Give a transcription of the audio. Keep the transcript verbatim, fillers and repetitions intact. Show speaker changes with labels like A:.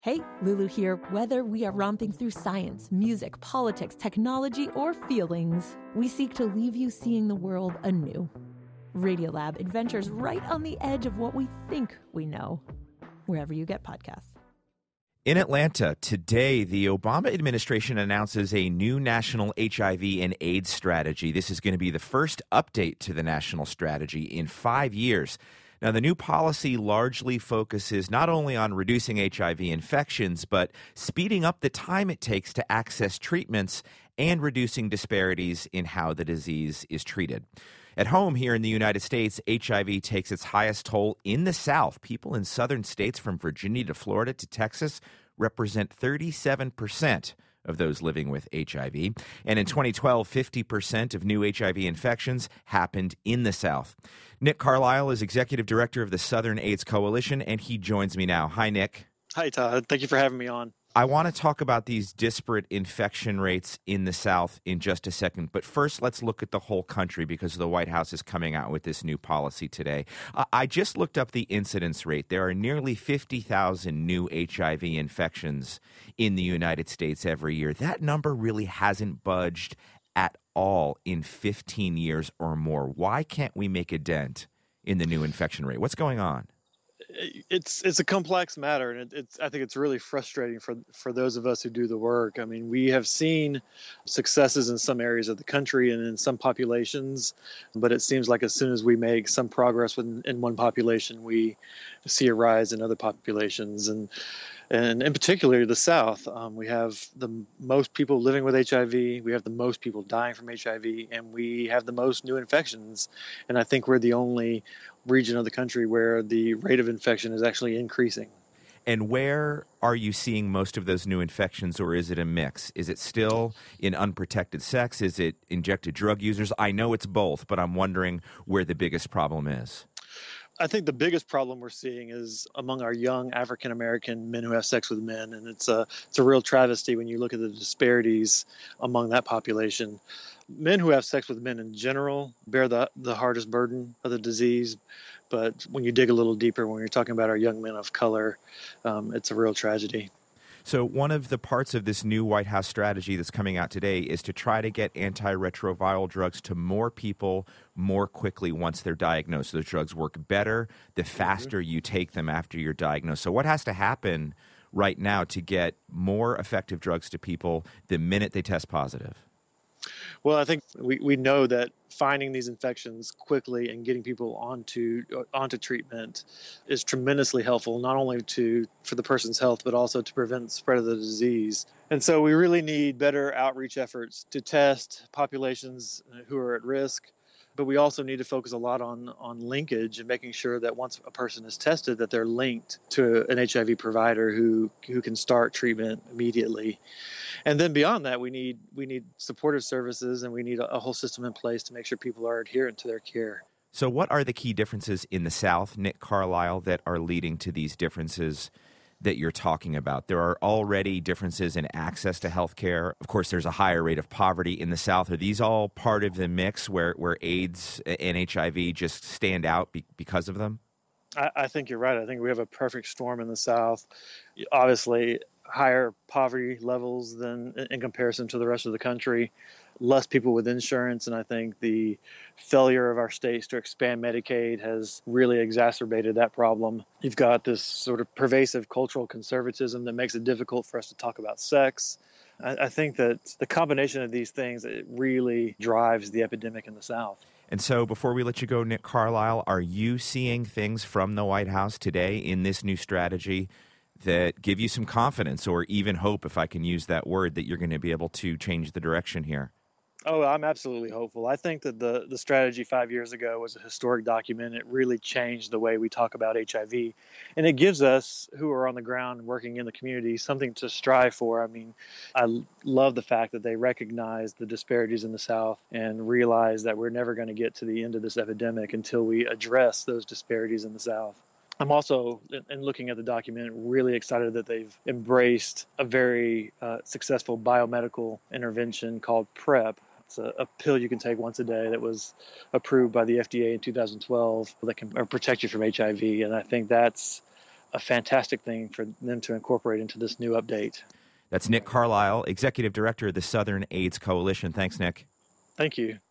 A: Hey, Lulu here. Whether we are romping through science, music, politics, technology, or feelings, we seek to leave you seeing the world anew. Radiolab adventures right on the edge of what we think we know, wherever you get podcasts.
B: In Atlanta, today, the Obama administration announces a new national H I V and AIDS strategy. This is going to be the first update to the national strategy in five years. Now, the new policy largely focuses not only on reducing H I V infections, but speeding up the time it takes to access treatments and reducing disparities in how the disease is treated. At home here in the United States, H I V takes its highest toll in the South. People in southern states from Virginia to Florida to Texas represent thirty-seven percent of those living with H I V. And in twenty twelve, fifty percent of new H I V infections happened in the South. Nick Carlisle is executive director of the Southern AIDS Coalition, and he joins me now. Hi, Nick.
C: Hi, Todd. Thank you for having me on.
B: I want to talk about these disparate infection rates in the South in just a second. But first, let's look at the whole country because the White House is coming out with this new policy today. Uh, I just looked up the incidence rate. There are nearly fifty thousand new H I V infections in the United States every year. That number really hasn't budged at all in fifteen years or more. Why can't we make a dent in the new infection rate? What's going on?
C: It's it's a complex matter, and it, it's I think it's really frustrating for for those of us who do the work. I mean, we have seen successes in some areas of the country and in some populations, but it seems like as soon as we make some progress in, in one population, we see a rise in other populations, and and in particular the South. Um, we have the most people living with H I V, we have the most people dying from H I V, and we have the most new infections. And I think we're the only region of the country where the rate of infection is actually increasing.
B: And where are you seeing most of those new infections, or is it a mix? Is it still in unprotected sex? Is it injected drug users? I know it's both, but I'm wondering where the biggest problem is.
C: I think the biggest problem we're seeing is among our young African-American men who have sex with men, and it's a it's a real travesty when you look at the disparities among that population. Men who have sex with men in general bear the, the hardest burden of the disease, but when you dig a little deeper, when you're talking about our young men of color, um, it's a real tragedy.
B: So one of the parts of this new White House strategy that's coming out today is to try to get antiretroviral drugs to more people more quickly once they're diagnosed. Those drugs work better the faster mm-hmm. you take them after you're diagnosed. So what has to happen right now to get more effective drugs to people the minute they test positive?
C: Well, I think we, we know that finding these infections quickly and getting people onto onto treatment is tremendously helpful, not only to for the person's health, but also to prevent the spread of the disease. And so we really need better outreach efforts to test populations who are at risk. But we also need to focus a lot on, on linkage and making sure that once a person is tested, that they're linked to an H I V provider who, who can start treatment immediately. And then beyond that, we need we need supportive services, and we need a, a whole system in place to make sure people are adherent to their care.
B: So what are the key differences in the South, Nick Carlisle, that are leading to these differences that you're talking about? There are already differences in access to health care. Of course, there's a higher rate of poverty in the South. Are these all part of the mix where, where AIDS and H I V just stand out be, because of them?
C: I, I think you're right. I think we have a perfect storm in the South. Obviously, higher poverty levels than in comparison to the rest of the country, less people with insurance, and I think the failure of our states to expand Medicaid has really exacerbated that problem. You've got this sort of pervasive cultural conservatism that makes it difficult for us to talk about sex. I, I think that the combination of these things, it really drives the epidemic in the South.
B: And so before we let you go, Nick Carlisle, are you seeing things from the White House today in this new strategy that give you some confidence or even hope, if I can use that word, that you're going to be able to change the direction here?
C: Oh, I'm absolutely hopeful. I think that the, the strategy five years ago was a historic document. It really changed the way we talk about H I V. And it gives us, who are on the ground working in the community, something to strive for. I mean, I love the fact that they recognize the disparities in the South and realize that we're never going to get to the end of this epidemic until we address those disparities in the South. I'm also, in looking at the document, really excited that they've embraced a very uh, successful biomedical intervention called PrEP. It's a, a pill you can take once a day that was approved by the F D A in two thousand twelve that can protect you from H I V. And I think that's a fantastic thing for them to incorporate into this new update.
B: That's Nick Carlisle, Executive Director of the Southern AIDS Coalition. Thanks, Nick.
C: Thank you.